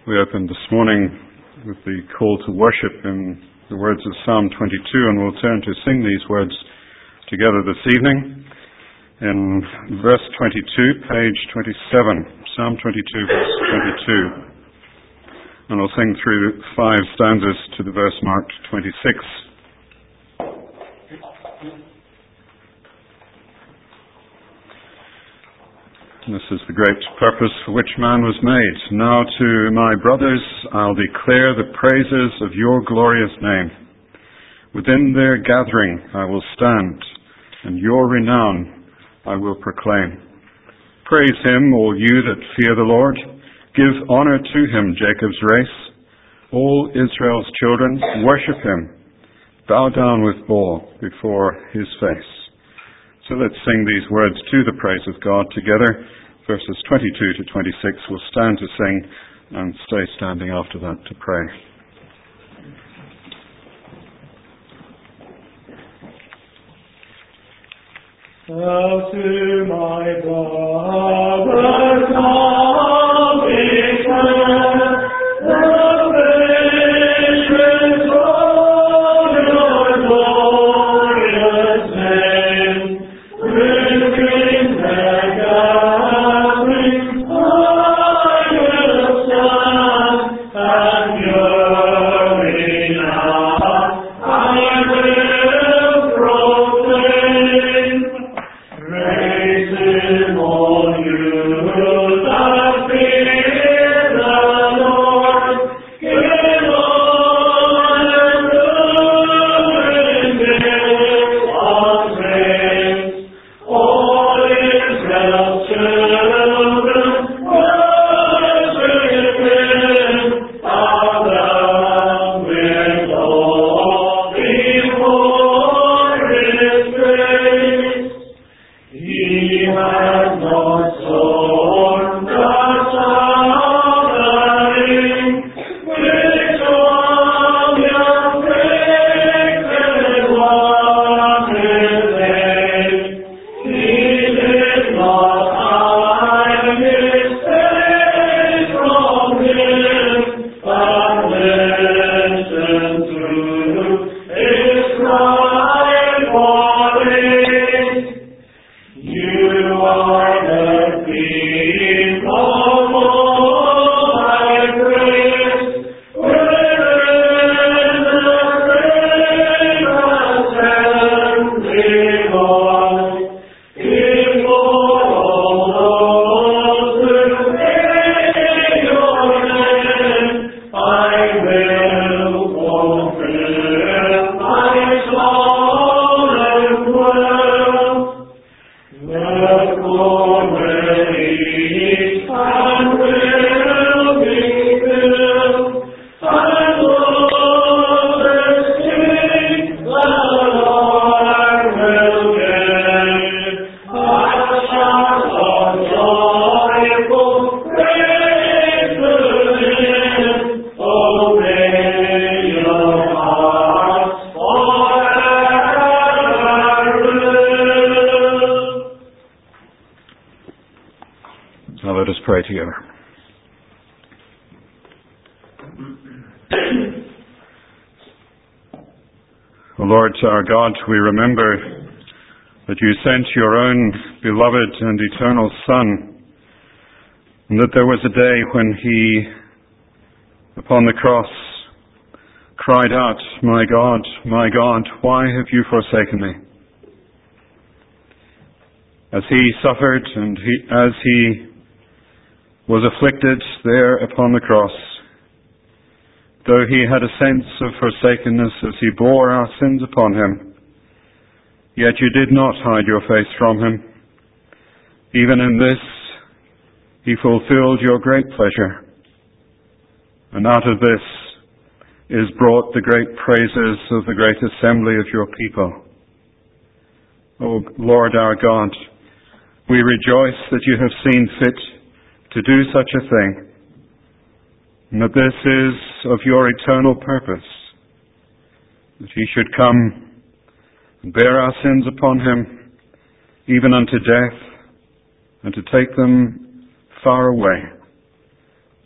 We opened this morning with the call to worship in the words of Psalm 22, and we'll turn to sing these words together this evening in verse 22, page 27, Psalm 22, verse 22. And we'll sing through 5 stanzas to the verse marked 26. This is the great purpose for which man was made. Now to my brothers I'll declare the praises of your glorious name. Within their gathering I will stand, and your renown I will proclaim. Praise him, all you that fear the Lord. Give honor to him, Jacob's race. All Israel's children, worship him. Bow down with awe before his face. So let's sing these words to the praise of God together. Verses 22 to 26, we'll stand to sing and stay standing after that to pray. Now to my brothers I'll declare the praises of your glorious name. Within their gathering I will stand, and your renown I will proclaim. Praise him, all you that fear the Lord. Give honor to him, give all praise. All Israel's children, worship him. Bow down with awe before his grace. He has not sown the suffering, which on your faces was his name. He did not hide his face from him, but listened to his cry for aid. You are the people whom I praise. Within the great assembly, Lord, before all those who fear your name, I will fulfill my soul and dwell. The glory and will be filled, and all the King the Lord will give. A shout of joyful praise to him. Obey your hearts forever. Now let us pray together. O Lord our God, we remember that you sent your own beloved and eternal Son, and that there was a day when he, upon the cross, cried out, my God, why have you forsaken me?" As he suffered and as he was afflicted there upon the cross, though he had a sense of forsakenness as he bore our sins upon him, yet you did not hide your face from him. Even in this, he fulfilled your great pleasure. And out of this is brought the great praises of the great assembly of your people. O Lord our God, we rejoice that you have seen fit to do such a thing, and that this is of your eternal purpose, that he should come and bear our sins upon him, even unto death, and to take them far away,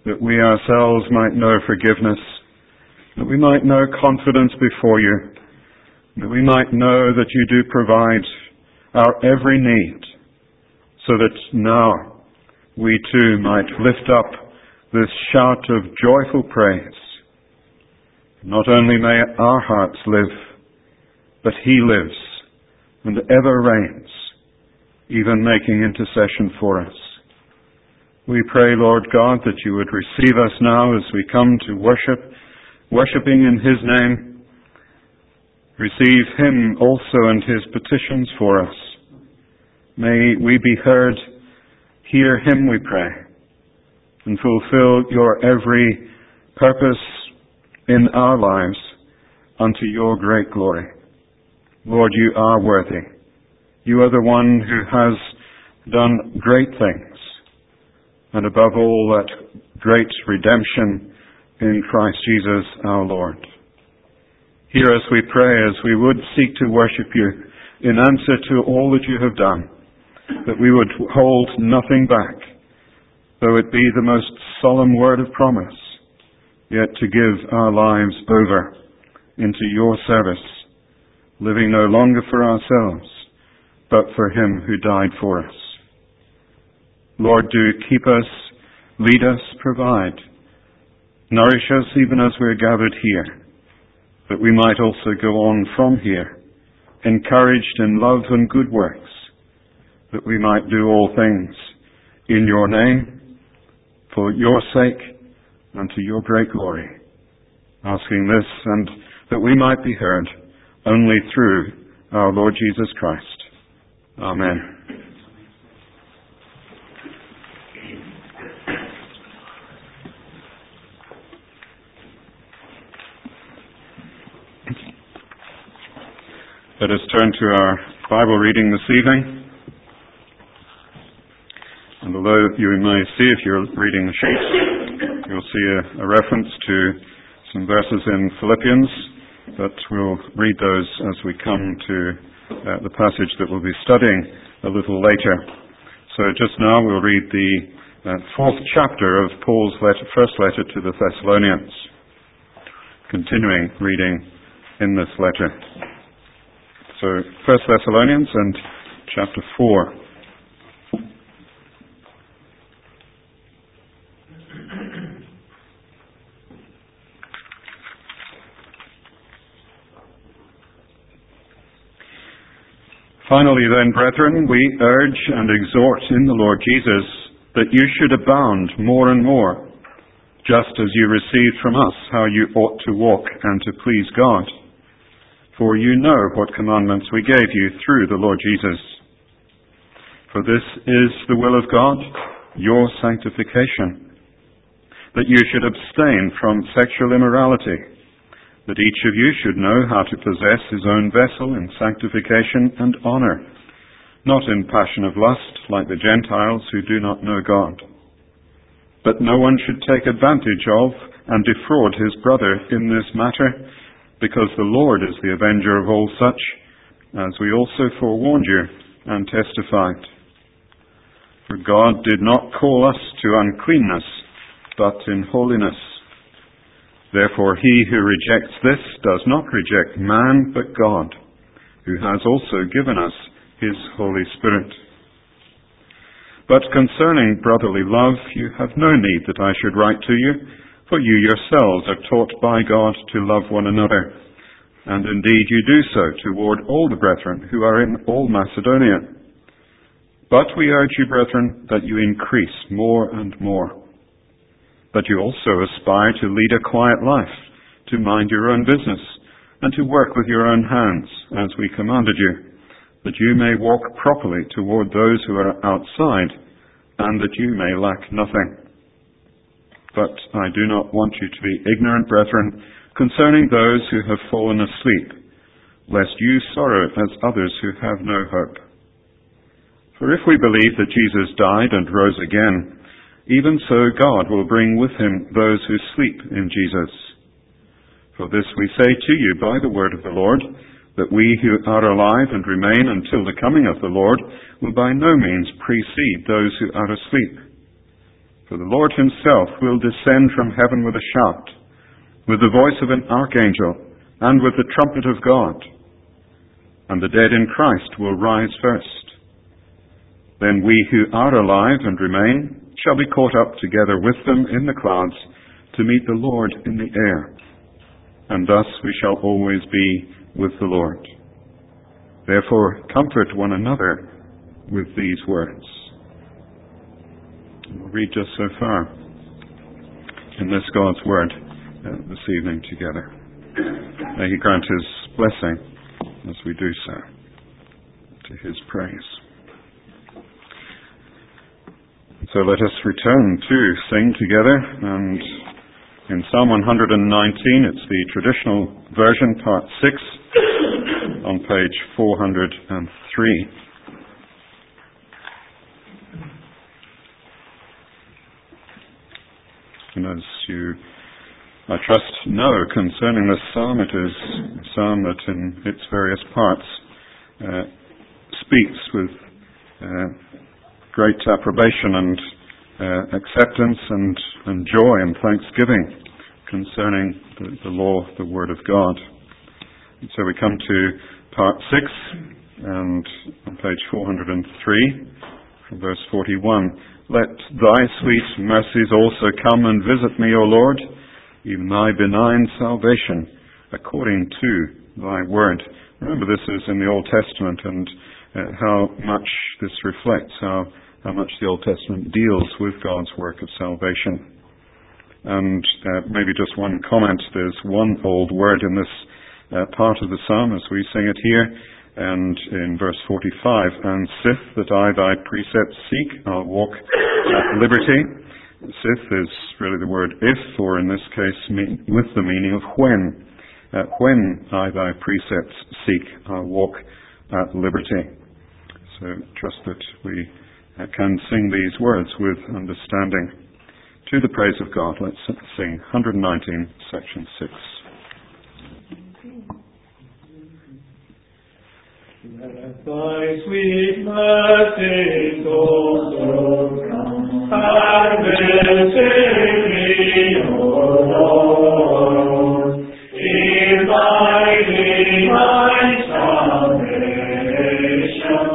that we ourselves might know forgiveness, that we might know confidence before you, that we might know that you do provide our every need, so that now we too might lift up this shout of joyful praise. Not only may our hearts live, but He lives and ever reigns, even making intercession for us. We pray, Lord God, that you would receive us now as we come to worshipping in His name. Receive Him also and His petitions for us. May we be heard. Hear Him, we pray, and fulfill your every purpose in our lives unto your great glory. Lord, you are worthy. You are the one who has done great things, and above all, that great redemption in Christ Jesus our Lord. Hear us, we pray, as we would seek to worship you in answer to all that you have done, that we would hold nothing back, though it be the most solemn word of promise, yet to give our lives over into your service, living no longer for ourselves, but for Him who died for us. Lord, do keep us, lead us, provide. Nourish us even as we're gathered here, that we might also go on from here, encouraged in love and good works, that we might do all things in your name, for your sake, and to your great glory. Asking this, and that we might be heard only through our Lord Jesus Christ. Amen. Let us turn to our Bible reading this evening. And although you may see, if you're reading the sheet, you'll see a reference to some verses in Philippians, but we'll read those as we come to the passage that we'll be studying a little later. So just now we'll read the fourth chapter of Paul's first letter to the Thessalonians, continuing reading in this letter. So 1 Thessalonians and chapter 4. Finally then, brethren, we urge and exhort in the Lord Jesus that you should abound more and more, just as you received from us how you ought to walk and to please God. For you know what commandments we gave you through the Lord Jesus. For this is the will of God, your sanctification, that you should abstain from sexual immorality, that each of you should know how to possess his own vessel in sanctification and honor, not in passion of lust like the Gentiles who do not know God. But no one should take advantage of and defraud his brother in this matter, because the Lord is the avenger of all such, as we also forewarned you and testified. For God did not call us to uncleanness, but in holiness. Therefore he who rejects this does not reject man, but God, who has also given us his Holy Spirit. But concerning brotherly love, you have no need that I should write to you, for you yourselves are taught by God to love one another, and indeed you do so toward all the brethren who are in all Macedonia. But we urge you, brethren, that you increase more and more, that you also aspire to lead a quiet life, to mind your own business, and to work with your own hands, as we commanded you, that you may walk properly toward those who are outside, and that you may lack nothing. But I do not want you to be ignorant, brethren, concerning those who have fallen asleep, lest you sorrow as others who have no hope. For if we believe that Jesus died and rose again, even so God will bring with him those who sleep in Jesus. For this we say to you by the word of the Lord, that we who are alive and remain until the coming of the Lord will by no means precede those who are asleep. For the Lord himself will descend from heaven with a shout, with the voice of an archangel, and with the trumpet of God. And the dead in Christ will rise first. Then we who are alive and remain shall be caught up together with them in the clouds to meet the Lord in the air. And thus we shall always be with the Lord. Therefore comfort one another with these words. We'll read just so far in this God's Word this evening together. May he grant his blessing as we do so, to his praise. So let us return to sing together, and in Psalm 119, it's the traditional version, part 6, on page 403. And as you, I trust, know concerning this psalm, it is a psalm that in its various parts speaks with great approbation and acceptance and joy and thanksgiving concerning the law, the Word of God. And so we come to part 6, and on page 403, from verse 41. Let thy sweet mercies also come and visit me, O Lord, even thy benign salvation, according to thy word. Remember, this is in the Old Testament, and how much this reflects how much the Old Testament deals with God's work of salvation. And maybe just one comment. There's one old word in this part of the psalm as we sing it here, and in verse 45, and sith that I thy precepts seek, I'll walk at liberty. Sith is really the word if, or in this case with the meaning of when. When I thy precepts seek, I'll walk at liberty. So trust that we can sing these words with understanding. To the praise of God, let's sing 119, section 6. Let thy sweet mercies also come and visit me, O Lord. In thy divine salvation,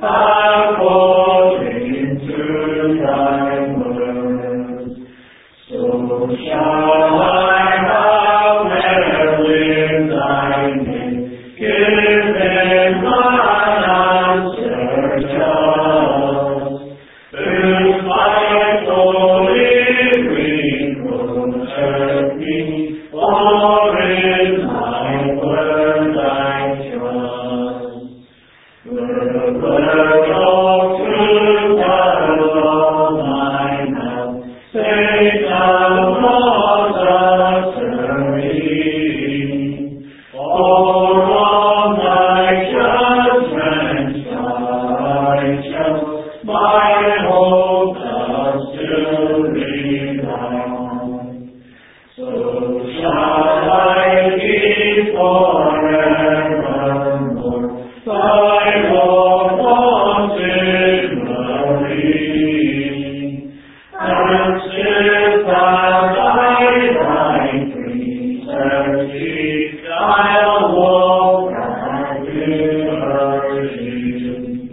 according to thy word, so shall I have well in thy name, given mine answer just, whose my soul in reproach me, for in thy word I trust. The word of truth of my mouth, Satan was utterly. For on thy judgments righteous, my hope does to rebound. So shall I be forevermore, thy Lord continually. And since as I thy precepts seek, I'll walk at liberty.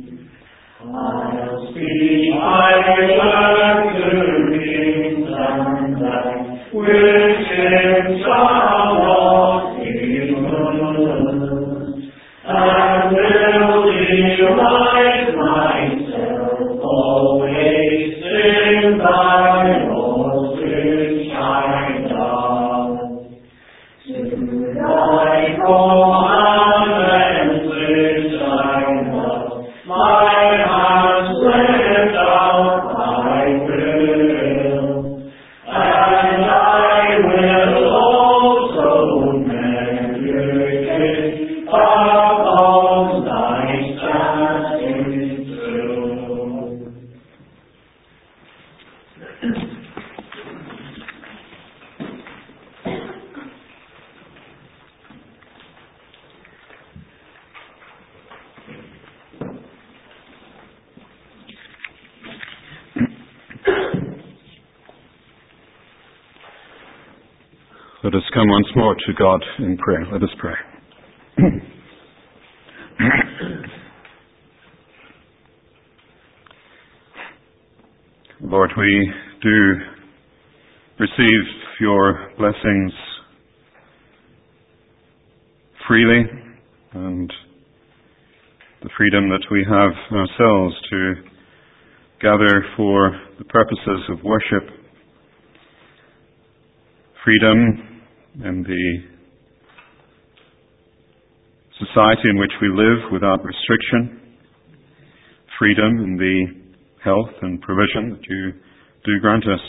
I'll speak my word to kings and which in shall be moved, and will delight myself always in thy most shine down. To thy commandments which I love, my hands lift out thy will, and I will Let us come once more to God in prayer. Let us pray. Lord, we do receive your blessings freely, and the freedom that we have ourselves to gather for the purposes of worship. Freedom in the society in which we live without restriction. Freedom in the health and provision that you do grant us.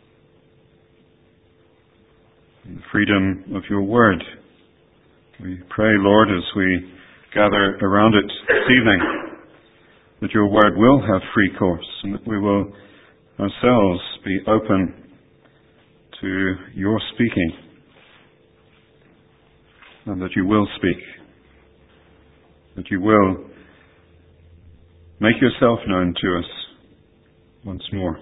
And the freedom of your word. We pray, Lord, as we gather around it this evening, that your word will have free course and that we will ourselves be open to your speaking, and that you will speak, that you will make yourself known to us once more.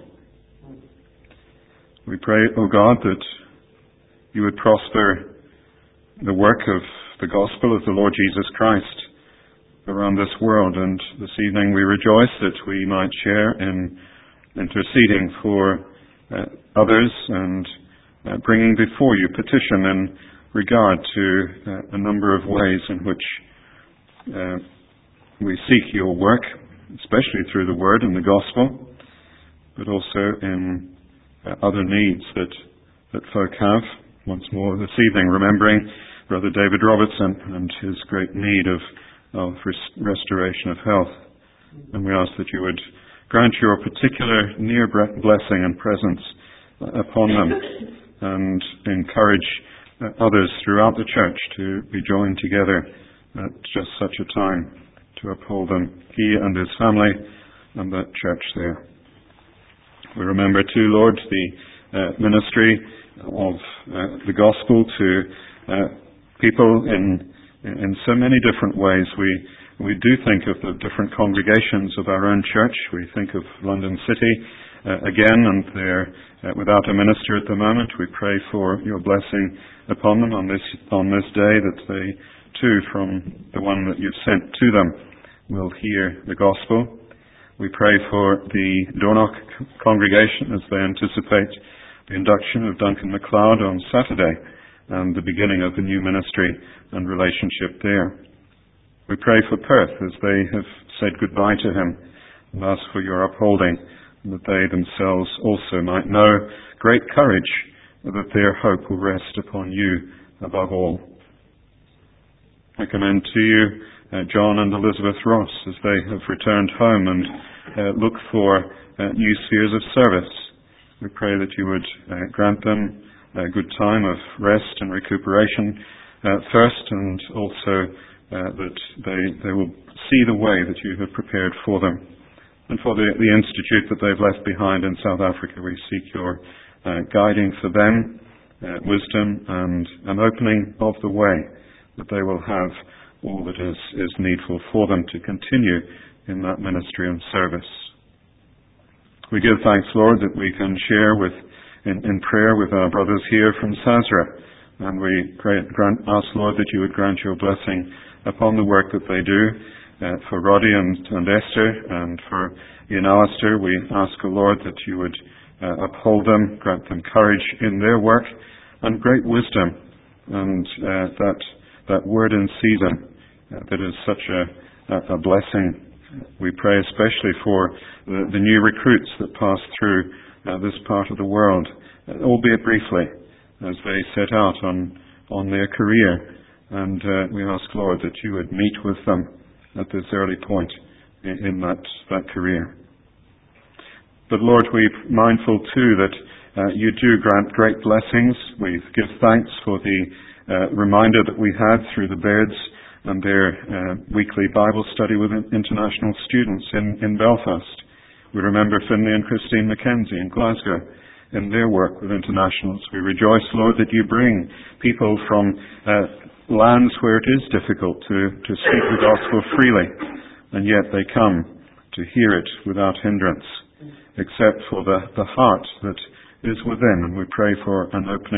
We pray, O God, that you would prosper the work of the gospel of the Lord Jesus Christ around this world, and this evening we rejoice that we might share in interceding for others and bringing before you petition in regard to a number of ways in which we seek your work, especially through the word and the gospel, but also in other needs that folk have. Once more this evening, remembering Brother David Robertson and his great need of restoration of health. And we ask that you would grant your particular near blessing and presence upon them, and encourage others throughout the church to be joined together at just such a time to uphold them, he and his family and that church there. We remember too, Lord, the ministry of the gospel to people in so many different ways. We do think of the different congregations of our own church. We think of London City again, and they're without a minister at the moment. We pray for your blessing upon them on this day, that they too, from the one that you've sent to them, will hear the gospel. We pray for the Dornoch congregation as they anticipate the induction of Duncan MacLeod on Saturday and the beginning of the new ministry and relationship there. We pray for Perth as they have said goodbye to him, and ask for your upholding, and that they themselves also might know great courage, that their hope will rest upon you above all. I commend to you John and Elizabeth Ross as they have returned home and look for new spheres of service. We pray that you would grant them a good time of rest and recuperation first, and also that they will see the way that you have prepared for them. And for the institute that they've left behind in South Africa, we seek your guiding for them, wisdom and an opening of the way, that they will have all that is needful for them to continue in that ministry and service. We give thanks, Lord, that we can share in prayer with our brothers here from Sazra, and we ask, Lord, that you would grant your blessing upon the work that they do. For Roddy and Esther, and for Ian Alistair, we ask, O Lord, that you would uphold them, grant them courage in their work, and great wisdom, and that word in season that is such a blessing. We pray especially for the new recruits that pass through this part of the world, albeit briefly, as they set out on their career. And we ask, Lord, that you would meet with them at this early point in that career. But Lord, we're mindful too that you do grant great blessings. We give thanks for the reminder that we had through the Bairds and their weekly Bible study with international students in Belfast. We remember Finlay and Christine Mackenzie in Glasgow in their work with internationals. We rejoice, Lord, that you bring people from lands where it is difficult to speak the gospel freely, and yet they come to hear it without hindrance, except for the heart that is within. And we pray for an opening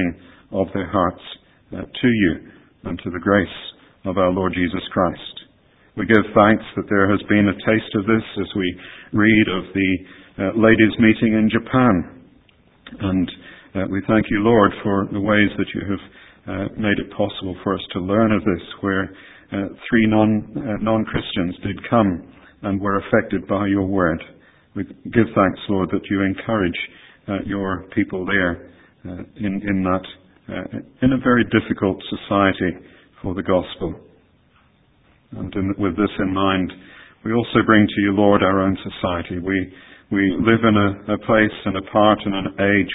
of their hearts to you and to the grace of our Lord Jesus Christ. We give thanks that there has been a taste of this as we read of the ladies' meeting in Japan. And we thank you, Lord, for the ways that you have made it possible for us to learn of this, where 3 non-Christians did come and were affected by your word. We give thanks, Lord, that you encourage your people there in a very difficult society for the gospel. And with this in mind, we also bring to you, Lord, our own society. We live in a place and a part in an age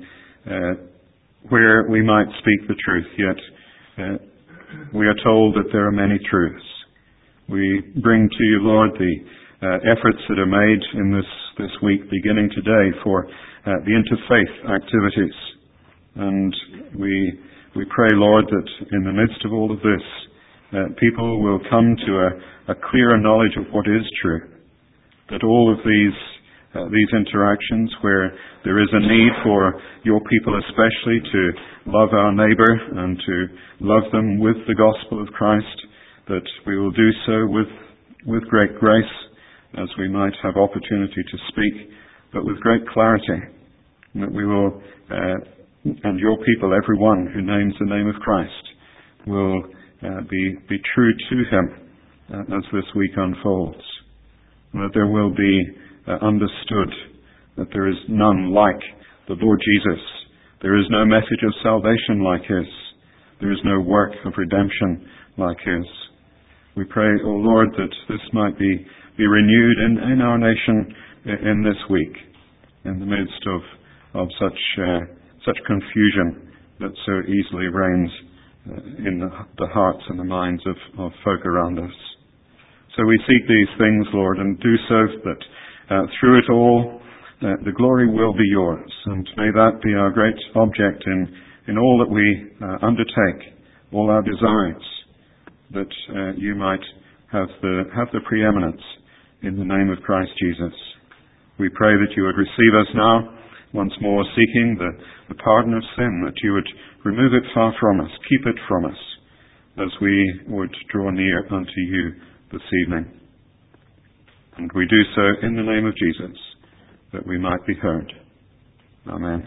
where we might speak the truth, yet we are told that there are many truths. We bring to you, Lord, the efforts that are made in this week, beginning today, for the interfaith activities. And we pray, Lord, that in the midst of all of this, people will come to a clearer knowledge of what is true. That all of these interactions where there is a need for your people especially to love our neighbour and to love them with the gospel of Christ, that we will do so with great grace, as we might have opportunity to speak, but with great clarity. And that we will, and your people, everyone who names the name of Christ, will be true to him as this week unfolds. And that there will be understood that there is none like the Lord Jesus. There is no message of salvation like his. There is no work of redemption like his. We pray, O Lord, that this might be renewed in our nation in this week, in the midst of such confusion that so easily reigns in the hearts and the minds of folk around us. So we seek these things, Lord, and do so that through it all, the glory will be yours. And may that be our great object in all that we undertake, all our desires, that you might have the preeminence in the name of Christ Jesus. We pray that you would receive us now, once more seeking the pardon of sin, that you would remove it far from us, keep it from us, as we would draw near unto you this evening. And we do so in the name of Jesus, that we might be heard. Amen.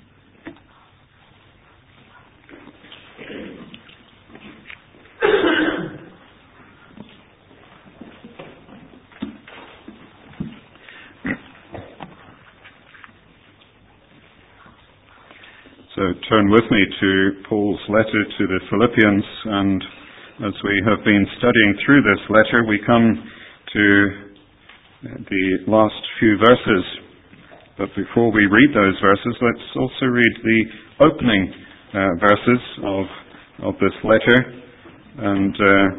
So turn with me to Paul's letter to the Philippians, and as we have been studying through this letter, we come to the last few verses. But before we read those verses, let's also read the opening verses of this letter. And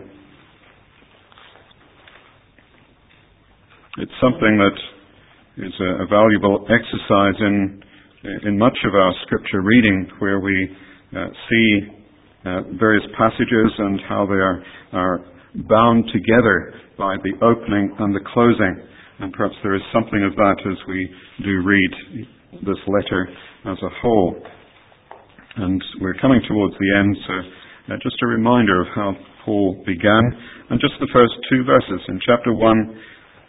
it's something that is a valuable exercise in much of our scripture reading, where we see various passages and how they are bound together by the opening and the closing. And perhaps there is something of that as we do read this letter as a whole. And we're coming towards the end, so just a reminder of how Paul began. And just the first 2 verses in chapter 1.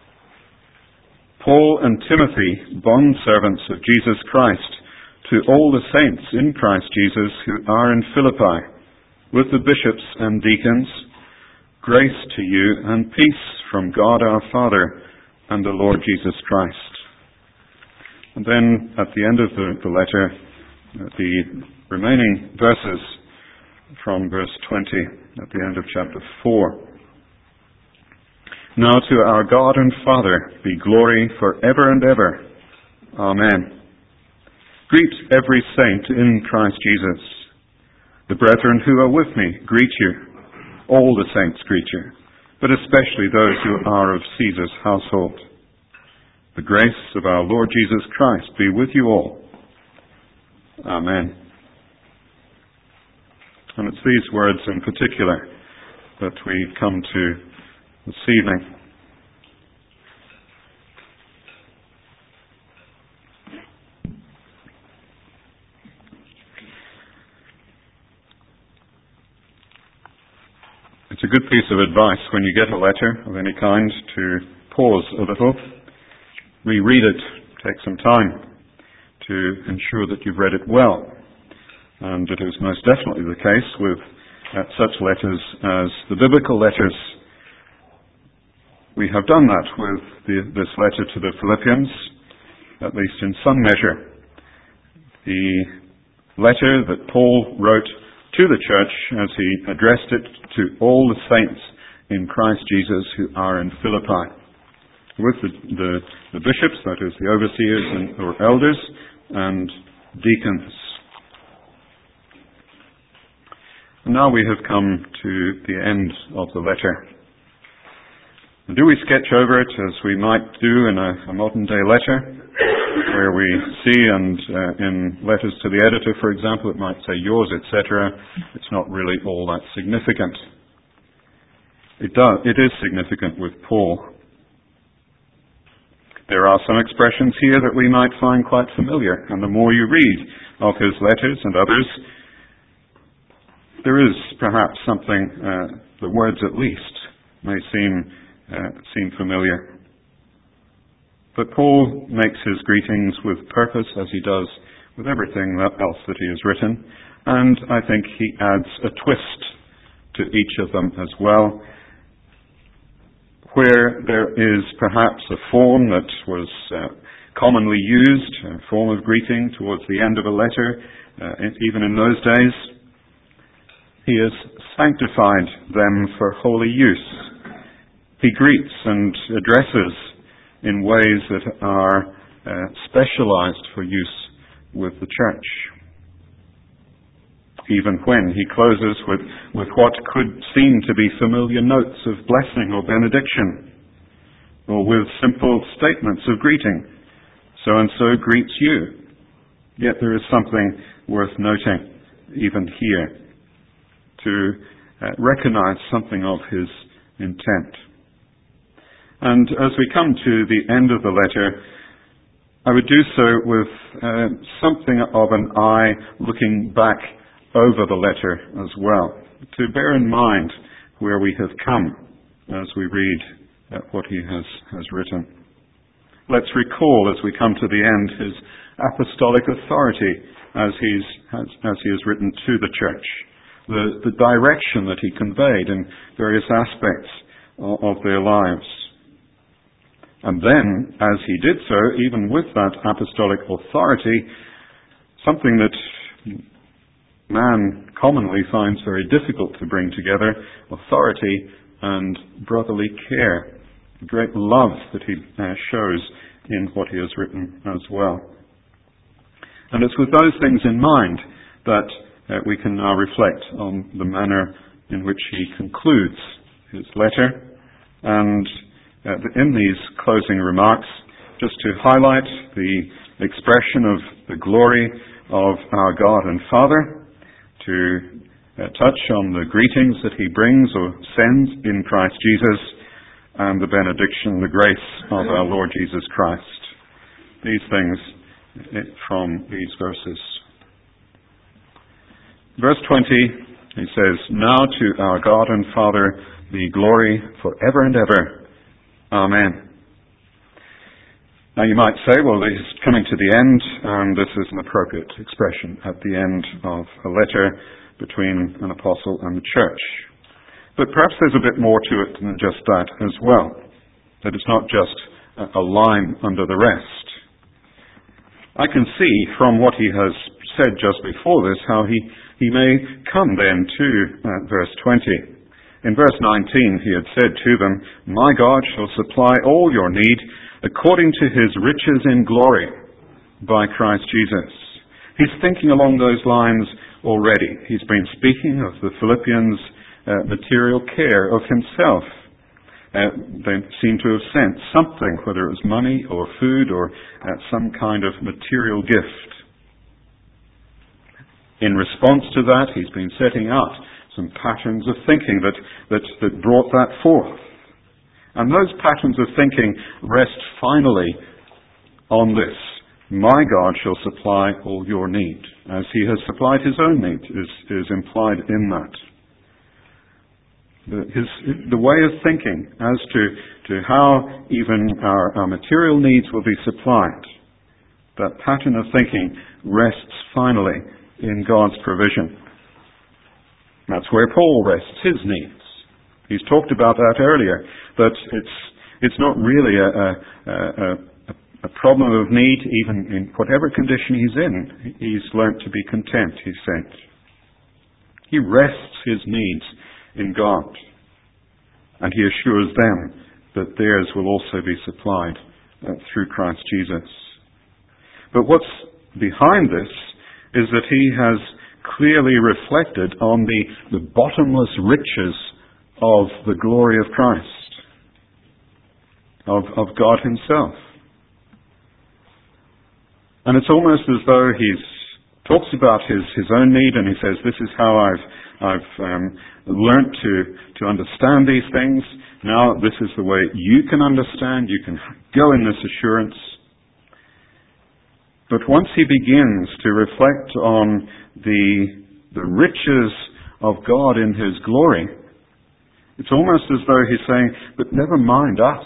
Paul and Timothy, bondservants of Jesus Christ, to all the saints in Christ Jesus who are in Philippi, with the bishops and deacons, grace to you and peace from God our Father and the Lord Jesus Christ. And then at the end of the letter, the remaining verses from verse 20, at the end of chapter 4. Now to our God and Father be glory forever and ever. Amen. Greet every saint in Christ Jesus. The brethren who are with me greet you. All the saints greet you, but especially those who are of Caesar's household. The grace of our Lord Jesus Christ be with you all. Amen. And it's these words in particular that we come to this evening. It's a good piece of advice when you get a letter of any kind to pause a little, reread it, take some time to ensure that you've read it well. And it is most definitely the case with such letters as the biblical letters. We have done that with this letter to the Philippians, at least in some measure. The letter that Paul wrote to the church as he addressed it to all the saints in Christ Jesus who are in Philippi, with the bishops, that is, the overseers or elders, and deacons. And now we have come to the end of the letter. Do we sketch over it as we might do in a modern-day letter, where we see, and in letters to the editor, for example, it might say yours, etc. It's not really all that significant. It is significant with Paul. There are some expressions here that we might find quite familiar, and the more you read of his letters and others, there is perhaps something, the words at least, may seem familiar. But Paul makes his greetings with purpose, as he does with everything else that he has written, and I think he adds a twist to each of them as well, where there is perhaps a form that was commonly used, a form of greeting towards the end of a letter, even in those days. He has sanctified them for holy use. He greets and addresses in ways that are specialized for use with the church. Even when he closes with what could seem to be familiar notes of blessing or benediction, or with simple statements of greeting. So-and-so greets you. Yet there is something worth noting, even here, to recognize something of his intent. And as we come to the end of the letter, I would do so with something of an eye looking back over the letter as well, to bear in mind where we have come as we read what he has written. Let's recall, as we come to the end, his apostolic authority as he has written to the church, the direction that he conveyed in various aspects of their lives. And then, as he did so, even with that apostolic authority, something that man commonly finds very difficult to bring together, authority and brotherly care, great love that he shows in what he has written as well. And it's with those things in mind that we can now reflect on the manner in which he concludes his letter, and in these closing remarks, just to highlight the expression of the glory of our God and Father, to touch on the greetings that he brings or sends in Christ Jesus, and the benediction, the grace of our Lord Jesus Christ. These things from these verses. Verse 20, he says, "Now to our God and Father be glory forever and ever. Amen." Now you might say, well, this is coming to the end, and this is an appropriate expression at the end of a letter between an apostle and the church. But perhaps there's a bit more to it than just that as well. That it's not just a line under the rest. I can see from what he has said just before this how he may come then to verse 20. In verse 19 he had said to them, "My God shall supply all your need according to his riches in glory by Christ Jesus." He's thinking along those lines already. He's been speaking of the Philippians' material care of himself. They seem to have sent something, whether it was money or food or some kind of material gift. In response to that, he's been setting out some patterns of thinking that brought that forth. And those patterns of thinking rest finally on this: my God shall supply all your need, as he has supplied his own need, is implied in that. the way of thinking as to how even our material needs will be supplied. That pattern of thinking rests finally in God's provision. That's where Paul rests his needs. He's talked about that earlier, that it's not really a problem of need even in whatever condition he's in. He's learnt to be content, he said. He rests his needs in God, and he assures them that theirs will also be supplied through Christ Jesus. But what's behind this is that he has clearly reflected on the bottomless riches of the glory of Christ, of God himself. And it's almost as though he talks about his own need, and he says, this is how I've learnt to understand these things. Now this is the way you can understand. You can go in this assurance. But once he begins to reflect on the riches of God in his glory, it's almost as though he's saying, but never mind us.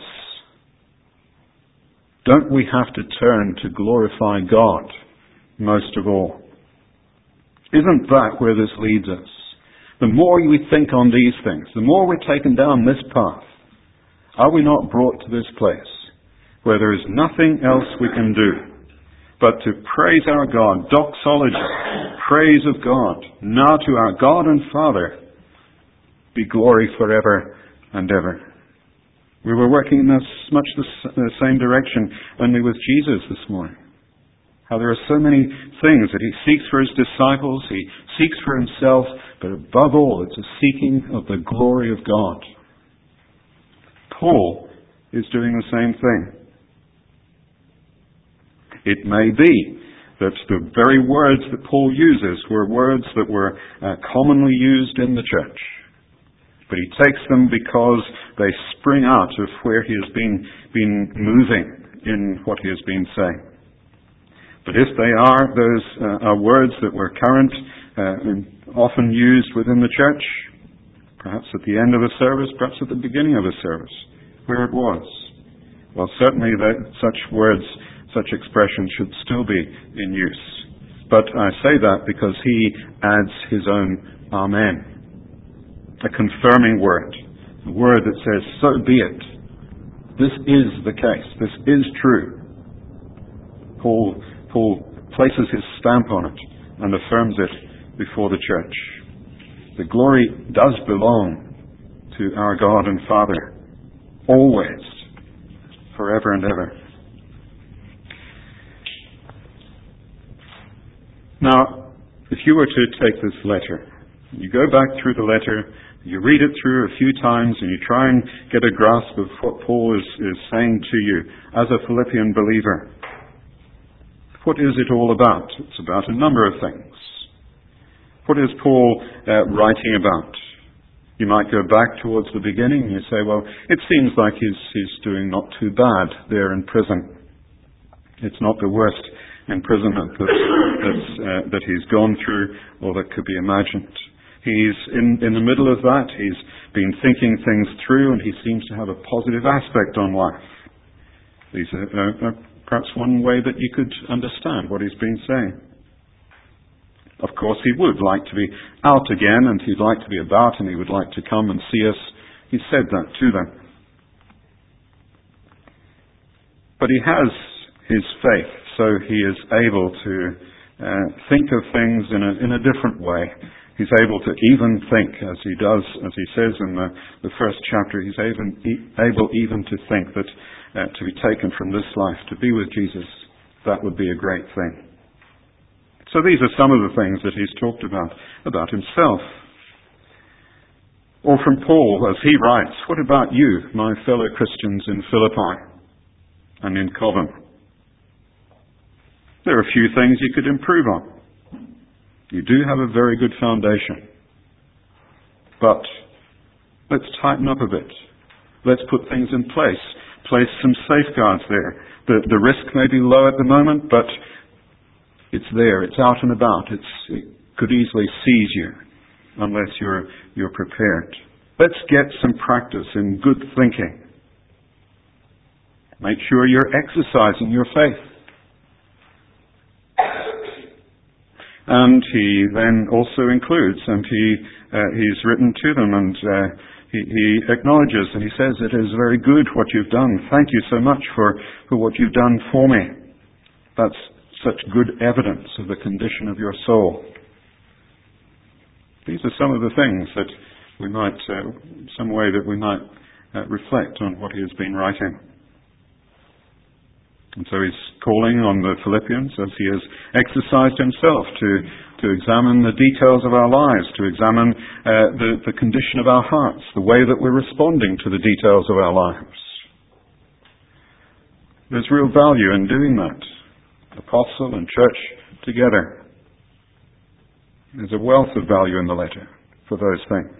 Don't we have to turn to glorify God most of all? Isn't that where this leads us? The more we think on these things, the more we're taken down this path, are we not brought to this place where there is nothing else we can do but to praise our God, doxology, praise of God. Now to our God and Father be glory forever and ever. We were working in much the same direction only with Jesus this morning. How there are so many things that he seeks for his disciples, he seeks for himself, but above all, it's a seeking of the glory of God. Paul is doing the same thing. It may be that the very words that Paul uses were words that were commonly used in the church. But he takes them because they spring out of where he has been moving in what he has been saying. But if they are words that were current, often used within the church, perhaps at the end of a service, perhaps at the beginning of a service, where it was, well, certainly such words, such expressions should still be in use. But I say that because he adds his own Amen. A confirming word. A word that says, so be it. This is the case. This is true. Paul places his stamp on it and affirms it before the church. The glory does belong to our God and Father, always, forever and ever. Now, if you were to take this letter, you go back through the letter, you read it through a few times, and you try and get a grasp of what Paul is saying to you as a Philippian believer. What is it all about? It's about a number of things. What is Paul writing about? You might go back towards the beginning and you say, well, it seems like he's doing not too bad there in prison. It's not the worst imprisonment that he's gone through or that could be imagined. He's in the middle of that. He's been thinking things through, and he seems to have a positive aspect on life. These are perhaps one way that you could understand what he's been saying. Of course, he would like to be out again, and he'd like to be about, and he would like to come and see us. He said that to them. But he has his faith, so he is able to think of things in a different way. He's able to even think, as he does, as he says in the first chapter, he's able even to think that to be taken from this life, to be with Jesus, that would be a great thing. So these are some of the things that he's talked about himself. Or from Paul, as he writes, what about you, my fellow Christians in Philippi and in Corinth? There are a few things you could improve on. You do have a very good foundation. But let's tighten up a bit. Let's put things in place. Place some safeguards there. The risk may be low at the moment, but it's there. It's out and about. It could easily seize you unless you're prepared. Let's get some practice in good thinking. Make sure you're exercising your faith. And he then also includes, and he's written to them, and he acknowledges, and he says, it is very good what you've done. Thank you so much for what you've done for me. That's such good evidence of the condition of your soul. These are some of the things that we might, some way that we might reflect on what he has been writing. And so he's calling on the Philippians, as he has exercised himself, to examine the details of our lives, to examine the condition of our hearts, the way that we're responding to the details of our lives. There's real value in doing that. Apostle and church together. There's a wealth of value in the letter for those things.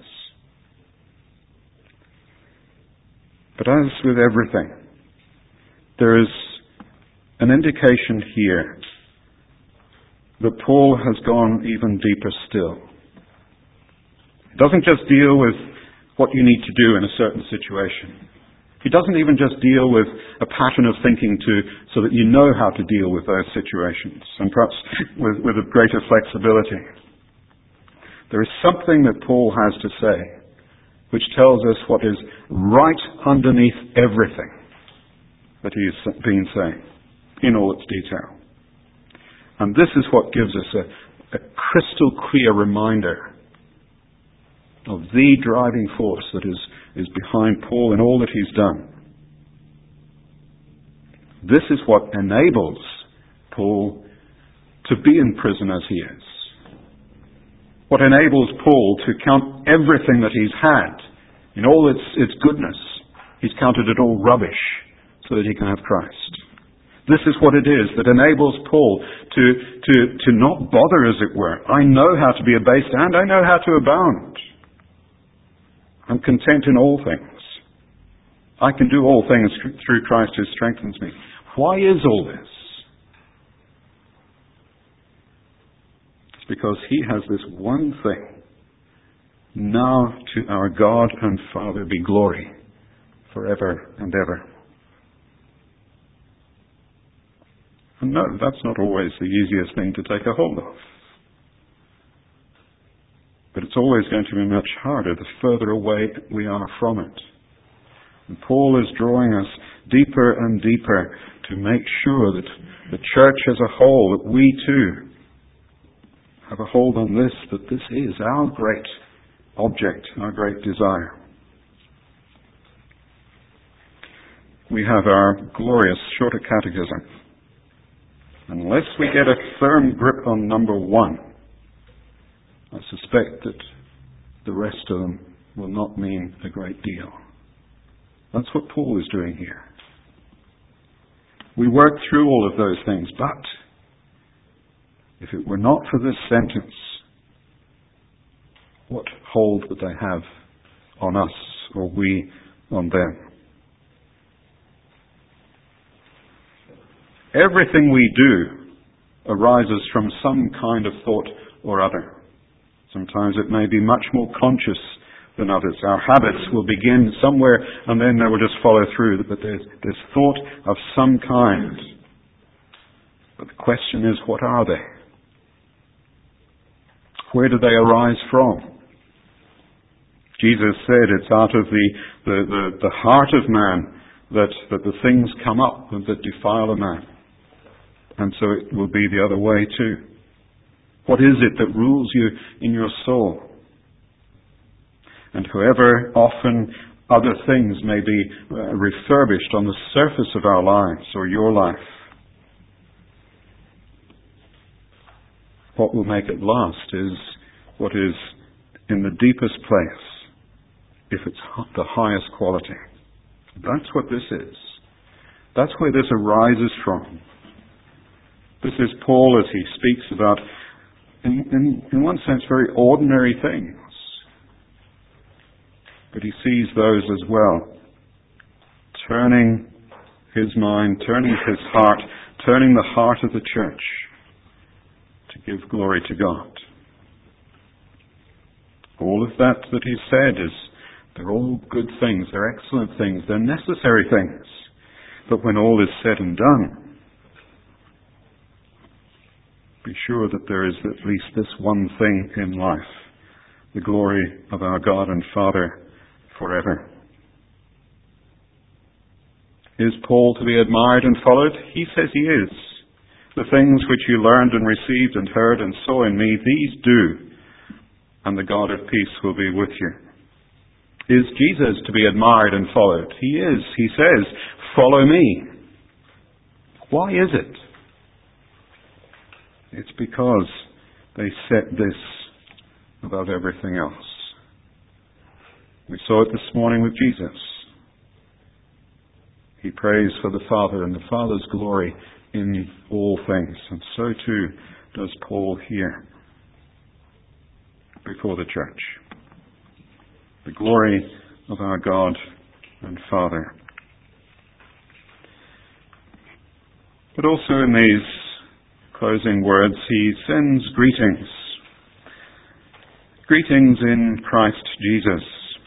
But as with everything, there is an indication here that Paul has gone even deeper still. He doesn't just deal with what you need to do in a certain situation. He doesn't even just deal with a pattern of thinking so that you know how to deal with those situations, and perhaps with a greater flexibility. There is something that Paul has to say which tells us what is right underneath everything that he's been saying, in all its detail. And this is what gives us a crystal clear reminder of the driving force that is behind Paul in all that he's done. This is what enables Paul to be in prison as he is. What enables Paul to count everything that he's had in all its goodness. He's counted it all rubbish so that he can have Christ. This is what it is that enables Paul to not bother, as it were. I know how to be abased and I know how to abound. I'm content in all things. I can do all things through Christ who strengthens me. Why is all this? It's because he has this one thing. Now to our God and Father be glory forever and ever. And no, that's not always the easiest thing to take a hold of. But it's always going to be much harder the further away we are from it. And Paul is drawing us deeper and deeper to make sure that the church as a whole, that we too have a hold on this, that this is our great object, our great desire. We have our glorious Shorter Catechism. Unless we get a firm grip on number 1, I suspect that the rest of them will not mean a great deal. That's what Paul is doing here. We work through all of those things, but if it were not for this sentence, what hold would they have on us, or we on them? Everything we do arises from some kind of thought or other. Sometimes it may be much more conscious than others. Our habits will begin somewhere and then they will just follow through. But there's thought of some kind. But the question is, what are they? Where do they arise from? Jesus said it's out of the heart of man that the things come up that defile a man. And so it will be the other way too. What is it that rules you in your soul? And however often other things may be refurbished on the surface of our lives or your life, what will make it last is what is in the deepest place, if it's the highest quality. That's what this is. That's where this arises from. This is Paul as he speaks about, in one sense, very ordinary things. But he sees those as well. Turning his mind, turning his heart, turning the heart of the church to give glory to God. All of that he said is They're all good things. They're excellent things. They're necessary things. But when all is said and done, be sure that there is at least this one thing in life: the glory of our God and Father forever. Is Paul to be admired and followed? He says he is. The things which you learned and received and heard and saw in me, these do, and the God of peace will be with you. Is Jesus to be admired and followed? He is. He says, follow me. Why is it? It's because they set this above everything else. We saw it this morning with Jesus. He prays for the Father and the Father's glory in all things. And so too does Paul here before the church. The glory of our God and Father. But also in these closing words, he sends greetings. Greetings in Christ Jesus.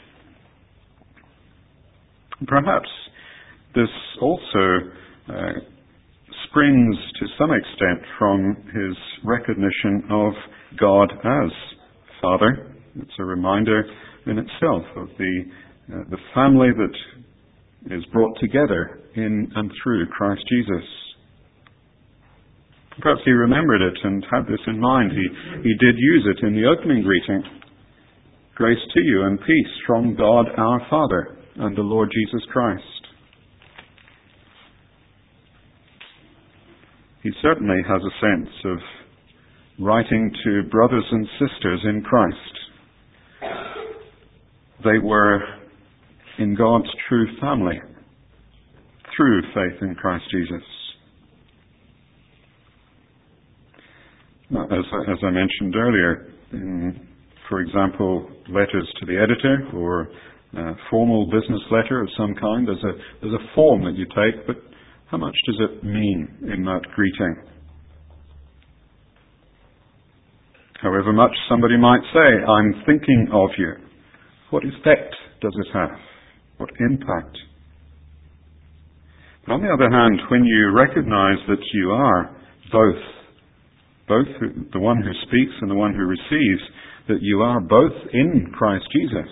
Perhaps this also springs to some extent from his recognition of God as Father. It's a reminder in itself of the family that is brought together in and through Christ Jesus. Perhaps he remembered it and had this in mind. He did use it in the opening greeting. Grace to you and peace from God our Father and the Lord Jesus Christ. He certainly has a sense of writing to brothers and sisters in Christ. They were in God's true family through faith in Christ Jesus. As I mentioned earlier, for example, letters to the editor or a formal business letter of some kind, there's a form that you take, but how much does it mean in that greeting? However much somebody might say, I'm thinking of you. What effect does it have? What impact? But on the other hand, when you recognize that you are both the one who speaks and the one who receives, that you are both in Christ Jesus,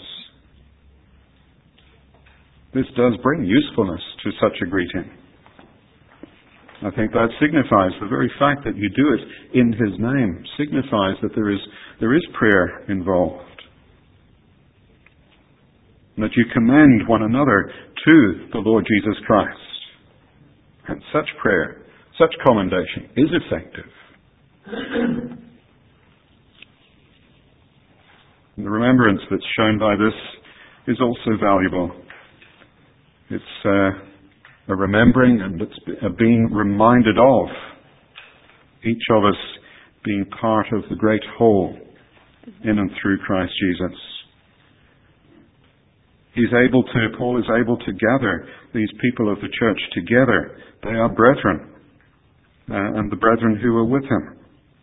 this does bring usefulness to such a greeting. I think that signifies the very fact that you do it in His name, signifies that there is prayer involved. And that you commend one another to the Lord Jesus Christ. And such prayer, such commendation is effective. And the remembrance that's shown by this is also valuable. It's a remembering and it's a being reminded of each of us being part of the great whole in and through Christ Jesus. Paul is able to gather these people of the church together. They are brethren, and the brethren who are with him.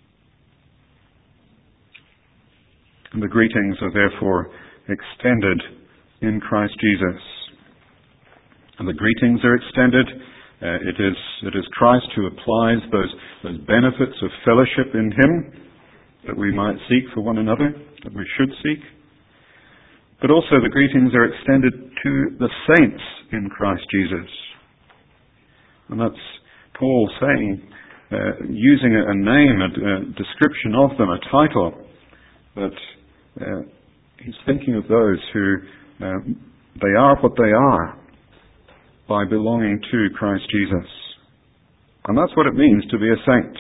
And the greetings are therefore extended in Christ Jesus. And the greetings are extended. It is Christ who applies those benefits of fellowship in Him that we might seek for one another, that we should seek. But also the greetings are extended to the saints in Christ Jesus. And that's Paul saying, using a name, a description of them, a title, that he's thinking of those who they are what they are by belonging to Christ Jesus. And that's what it means to be a saint.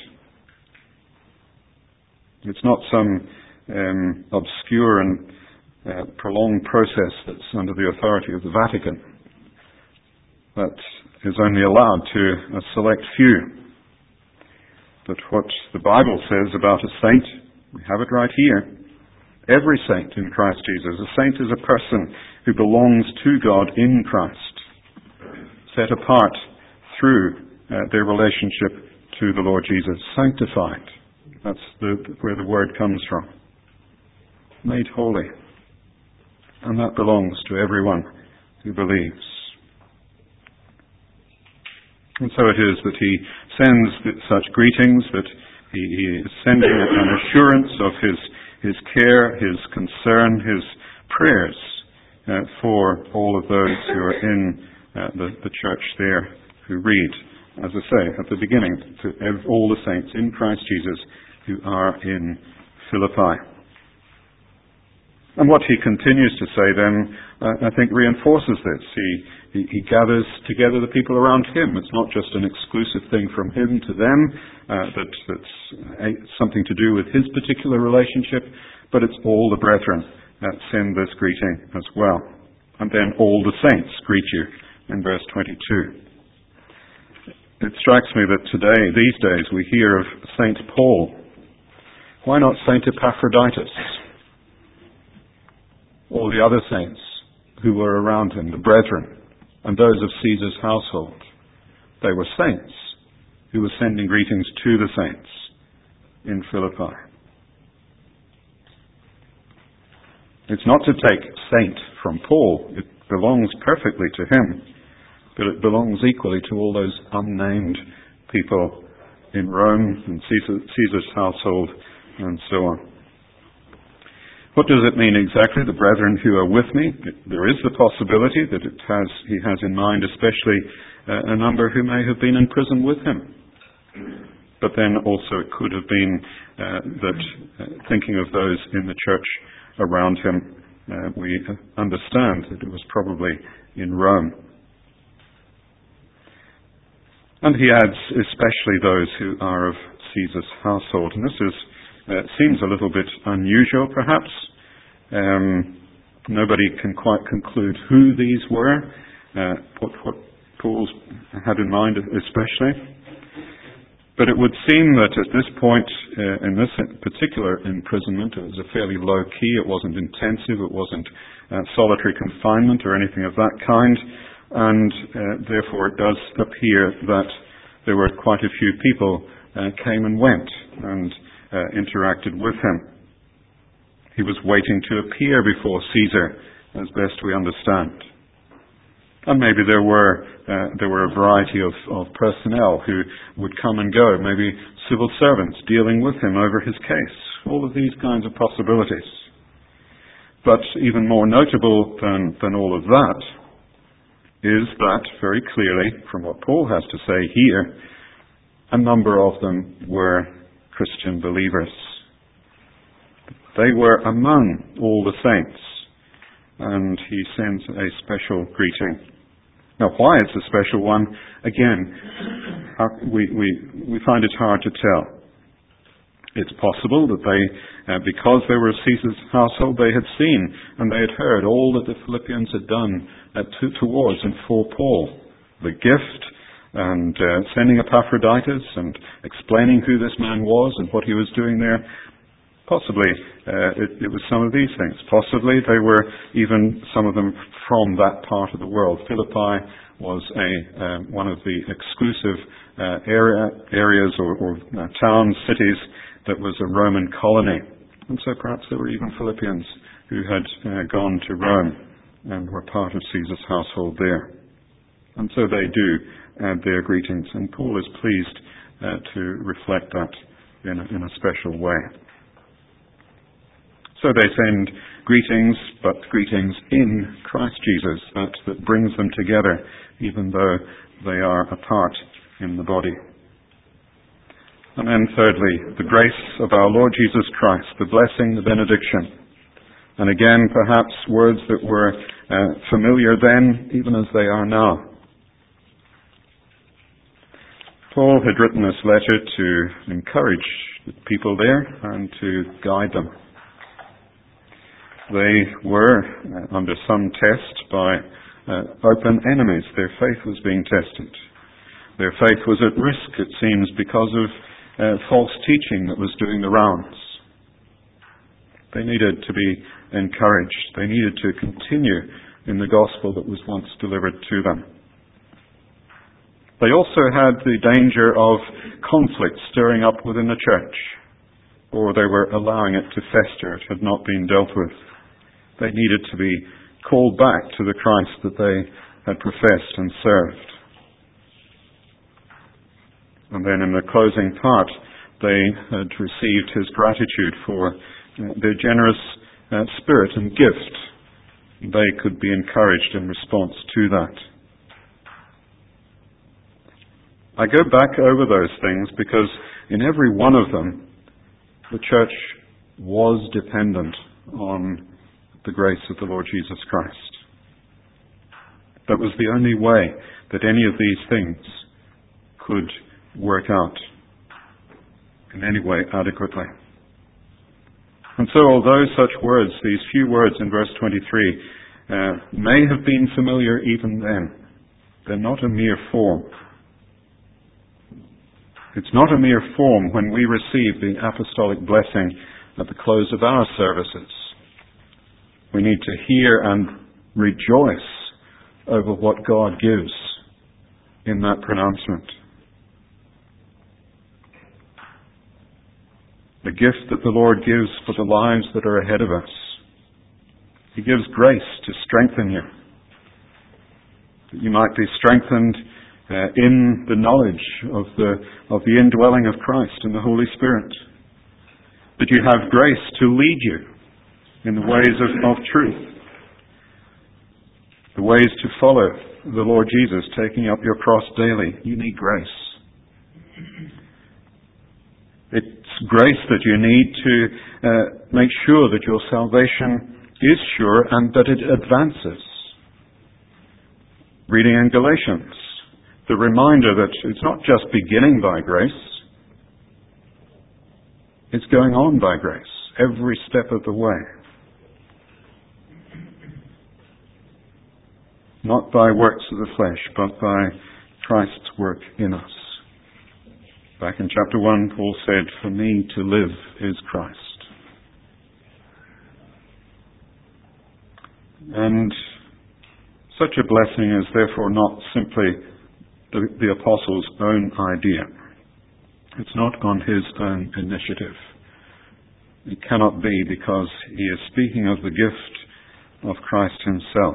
It's not some obscure and prolonged process that's under the authority of the Vatican that is only allowed to a select few. But what the Bible says about a saint, we have it right here. Every saint in Christ Jesus. A saint is a person who belongs to God in Christ, set apart through their relationship to the Lord Jesus. Sanctified. That's where the word comes from. Made holy. And that belongs to everyone who believes. And so it is that he sends such greetings, that he is sending an assurance of his care, his concern, his prayers for all of those who are in the church there, who read, as I say, at the beginning, to all the saints in Christ Jesus who are in Philippi. And what he continues to say then, I think, reinforces this. He gathers together the people around him. It's not just an exclusive thing from him to them, that's something to do with his particular relationship, but it's all the brethren that send this greeting as well. And then all the saints greet you in verse 22. It strikes me that today, these days, we hear of St. Paul. Why not St. Epaphroditus? All the other saints who were around him, the brethren, and those of Caesar's household. They were saints who were sending greetings to the saints in Philippi. It's not to take saint from Paul. It belongs perfectly to him, but it belongs equally to all those unnamed people in Rome and Caesar's household and so on. What does it mean exactly, the brethren who are with me? There is the possibility that he has in mind especially a number who may have been in prison with him. But then also it could have been that thinking of those in the church around him, we understand that it was probably in Rome. And he adds especially those who are of Caesar's household. And this seems a little bit unusual, perhaps. Nobody can quite conclude who these were, what Paul had in mind especially. But it would seem that at this point, in this particular imprisonment, it was a fairly low key. It wasn't intensive. It wasn't solitary confinement or anything of that kind. And therefore it does appear that there were quite a few people came and went and interacted with him. He was waiting to appear before Caesar, as best we understand. And maybe there were a variety of personnel who would come and go, maybe civil servants dealing with him over his case. All of these kinds of possibilities. But even more notable than all of that is that, very clearly, from what Paul has to say here, a number of them were Christian believers. They were among all the saints, and he sends a special greeting. Now, why it's a special one, again, we find it hard to tell. It's possible that they, because they were of Caesar's household, they had seen and they had heard all that the Philippians had done towards and for Paul. The gift and sending Epaphroditus and explaining who this man was and what he was doing there. Possibly it was some of these things. Possibly they were even some of them from that part of the world. Philippi was one of the exclusive areas or towns, cities that was a Roman colony. And so perhaps there were even Philippians who had gone to Rome and were part of Caesar's household there. And so they do add their greetings. And Paul is pleased to reflect that in a special way. So they send greetings, but greetings in Christ Jesus, that brings them together, even though they are apart in the body. And then thirdly, the grace of our Lord Jesus Christ, the blessing, the benediction. And again, perhaps words that were familiar then, even as they are now. Paul had written this letter to encourage the people there and to guide them. They were under some test by open enemies. Their faith was being tested. Their faith was at risk, it seems, because of false teaching that was doing the rounds. They needed to be encouraged. They needed to continue in the gospel that was once delivered to them. They also had the danger of conflict stirring up within the church, or they were allowing it to fester. It had not been dealt with. They needed to be called back to the Christ that they had professed and served. And then in the closing part, they had received his gratitude for their generous spirit and gift. They could be encouraged in response to that. I go back over those things because in every one of them, the church was dependent on the grace of the Lord Jesus Christ. That was the only way that any of these things could work out in any way adequately. And so although such words, these few words in verse 23, may have been familiar even then, they're not a mere form. It's not a mere form when we receive the apostolic blessing at the close of our services. We need to hear and rejoice over what God gives in that pronouncement. The gift that the Lord gives for the lives that are ahead of us. He gives grace to strengthen you. That you might be strengthened in the knowledge of the indwelling of Christ and the Holy Spirit. That you have grace to lead you in the ways of truth. The ways to follow the Lord Jesus, taking up your cross daily. You need grace. It's grace that you need to make sure that your salvation is sure and that it advances. Reading in Galatians, the reminder that it's not just beginning by grace, it's going on by grace, every step of the way. Not by works of the flesh, but by Christ's work in us. Back in chapter 1, Paul said, "For me to live is Christ." And such a blessing is therefore not simply the apostle's own idea. It's not on his own initiative. It cannot be, because he is speaking of the gift of Christ himself.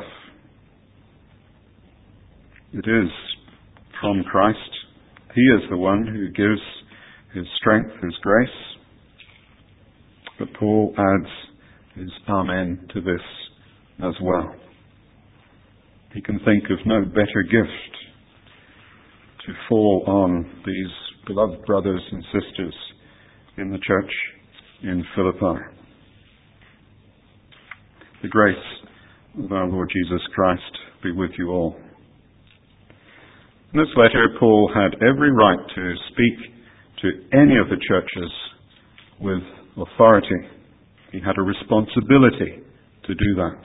It is from Christ. He is the one who gives his strength, his grace. But Paul adds his amen to this as well. He can think of no better gift to fall on these beloved brothers and sisters in the church in Philippi. The grace of our Lord Jesus Christ be with you all. In this letter, Paul had every right to speak to any of the churches with authority. He had a responsibility to do that.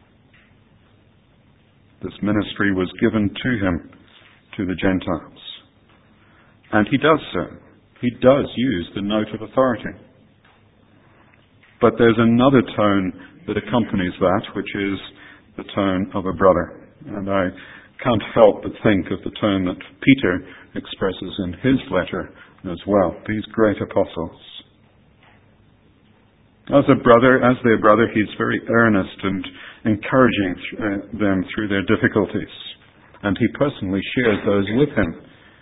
This ministry was given to him, to the Gentiles. And he does so. He does use the note of authority. But there's another tone that accompanies that, which is the tone of a brother. And I can't help but think of the tone that Peter expresses in his letter as well, these great apostles. As their brother, he's very earnest and encouraging them through their difficulties. And he personally shares those with him.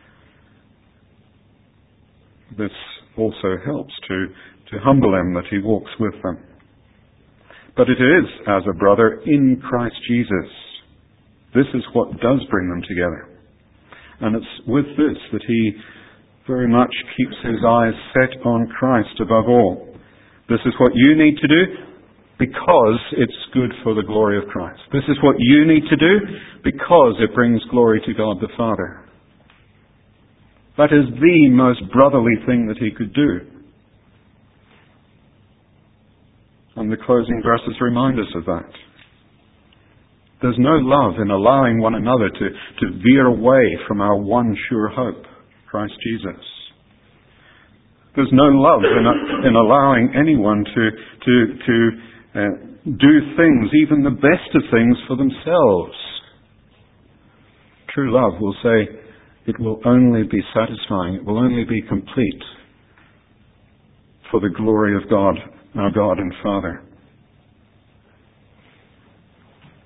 This also helps to humble them that he walks with them. But it is as a brother in Christ Jesus. This is what does bring them together. And it's with this that he very much keeps his eyes set on Christ above all. This is what you need to do because it's good for the glory of Christ. This is what you need to do because it brings glory to God the Father. That is the most brotherly thing that he could do. And the closing verses remind us of that. There's no love in allowing one another to veer away from our one sure hope, Christ Jesus. There's no love in allowing anyone to do things, even the best of things, for themselves. True love will say it will only be satisfying, it will only be complete for the glory of God, our God and Father.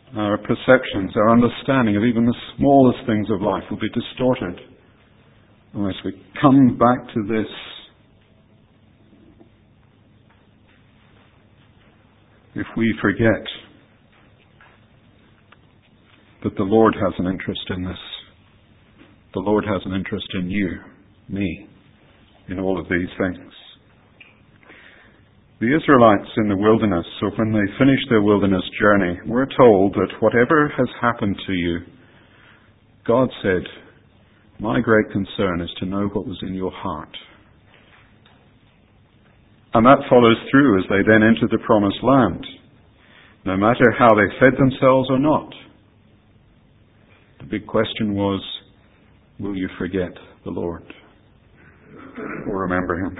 our perceptions, our understanding of even the smallest things of life will be distorted unless we come back to this. If we forget that the Lord has an interest in this, the Lord has an interest in you, me, in all of these things. The Israelites in the wilderness, so when they finished their wilderness journey, were told that whatever has happened to you, God said, my great concern is to know what was in your heart. And that follows through as they then enter the promised land, no matter how they fed themselves or not. The big question was, will you forget the Lord or remember Him?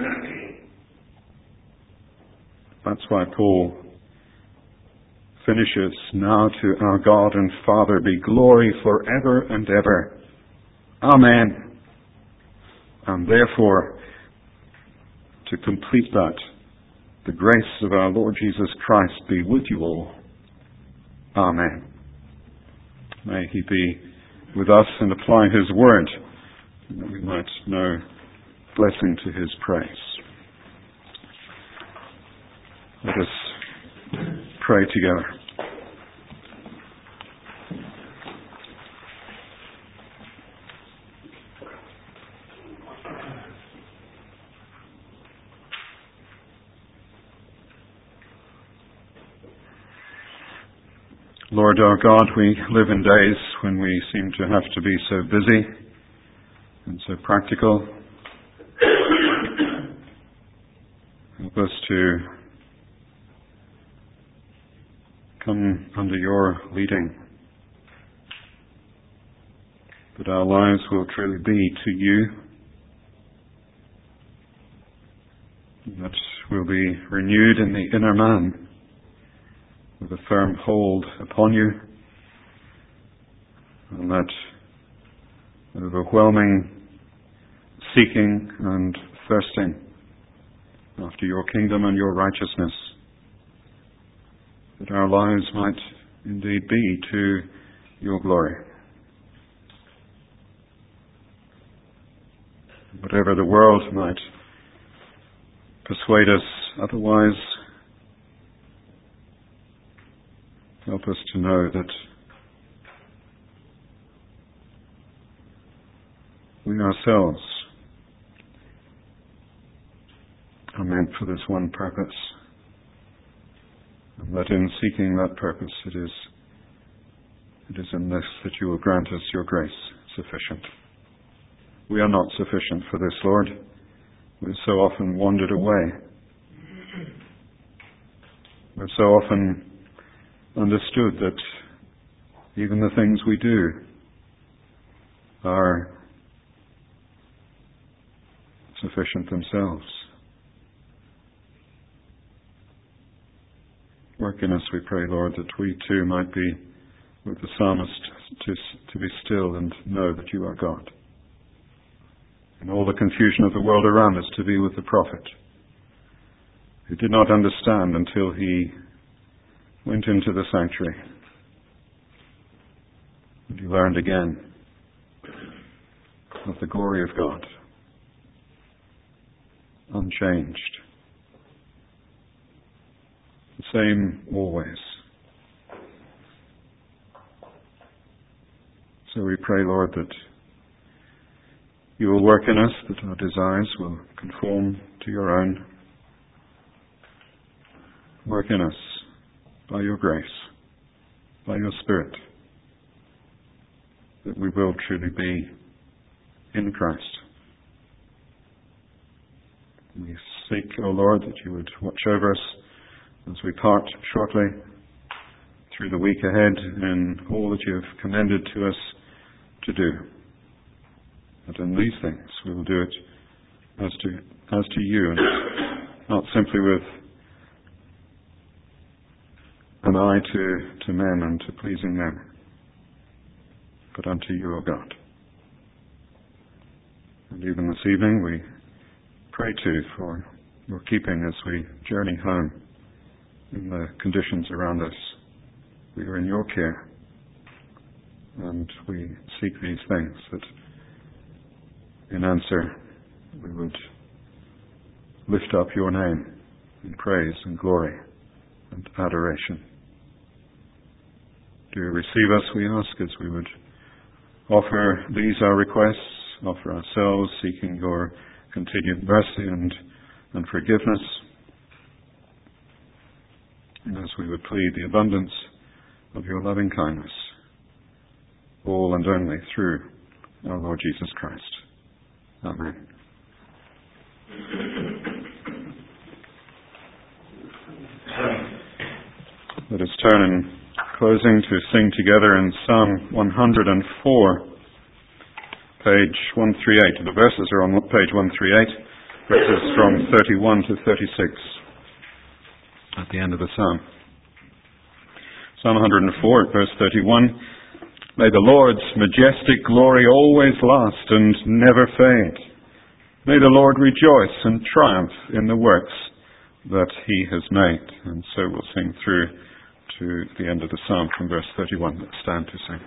That's why Paul finishes, now to our God and Father be glory forever and ever. Amen. And therefore, to complete that, the grace of our Lord Jesus Christ be with you all. Amen. May He be with us and apply His word, that we might know blessing to His praise. Let us pray together. Lord our God, we live in days when we seem to have to be so busy and so practical. Help us to come under your leading, that our lives will truly be to you, that we'll be renewed in the inner man with a firm hold upon you, and that overwhelming seeking and thirsting after your kingdom and your righteousness, that our lives might indeed be to your glory. Whatever the world might persuade us otherwise, help us to know that we ourselves are meant for this one purpose, and that in seeking that purpose it is in this that you will grant us your grace sufficient. We are not sufficient for this, Lord. We've so often wandered away. We've so often understood that even the things we do are sufficient themselves. Work in us, we pray, Lord, that we too might be with the psalmist to be still and know that you are God. In all the confusion of the world around us, to be with the prophet, who did not understand until he went into the sanctuary. And he learned again of the glory of God, unchanged, the same always. So we pray, Lord, that you will work in us, that our desires will conform to your own. Work in us by your grace, by your Spirit, that we will truly be in Christ. We seek, O Lord, that you would watch over us as we part shortly through the week ahead in all that you have commended to us to do. That in these things we will do it as to you, and not simply with an eye to men and to pleasing them, but unto you, O God. And even this evening we pray too for your keeping as we journey home in the conditions around us. We are in your care. And we seek these things, that in answer we would lift up your name in praise and glory and adoration. Do receive us, we ask, as we would offer these our requests, offer ourselves, seeking your continued mercy and forgiveness, and as we would plead the abundance of your loving kindness, all and only through our Lord Jesus Christ. Amen. Let us turn in closing to sing together in Psalm 104, page 138. The verses are on page 138, verses from 31 to 36 at the end of the psalm. Psalm 104, verse 31. May the Lord's majestic glory always last and never fade. May the Lord rejoice and triumph in the works that he has made. And so we'll sing through to the end of the psalm from verse 31. Let's stand to sing.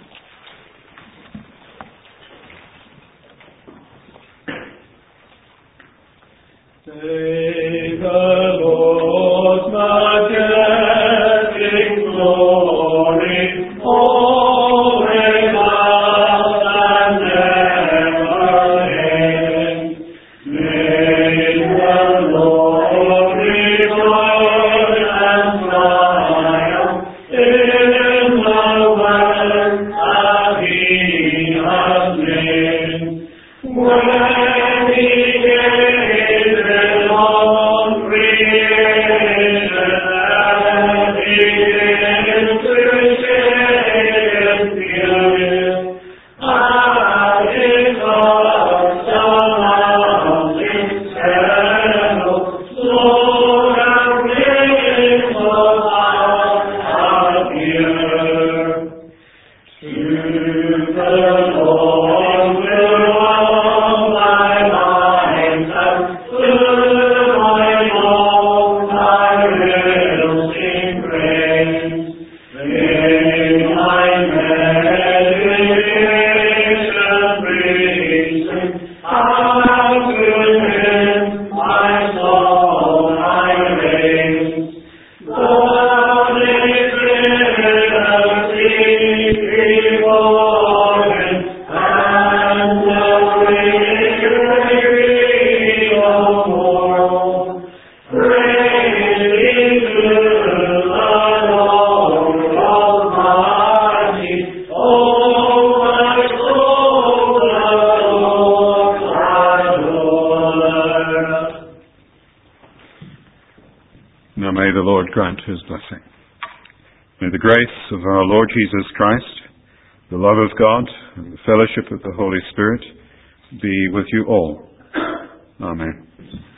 May the Lord's majestic glory always last and never end. May the Lord rejoice and triumph in the work that he has made. When he gave his own creation and he did to share his beauty, and his heart among his shadows, Lord, and brings us out here. To the Lord will all my life and through my mouth I will sing praise. May my meditation reason out to him my soul I raise. God is risen and seek before him, and the wicked agree no more. Praise be to the Lord Almighty. Oh, my soul, adore. Now may the Lord grant his blessing. May the grace of our Lord Jesus Christ, the love of God, and the fellowship of the Holy Spirit be with you all. Amen.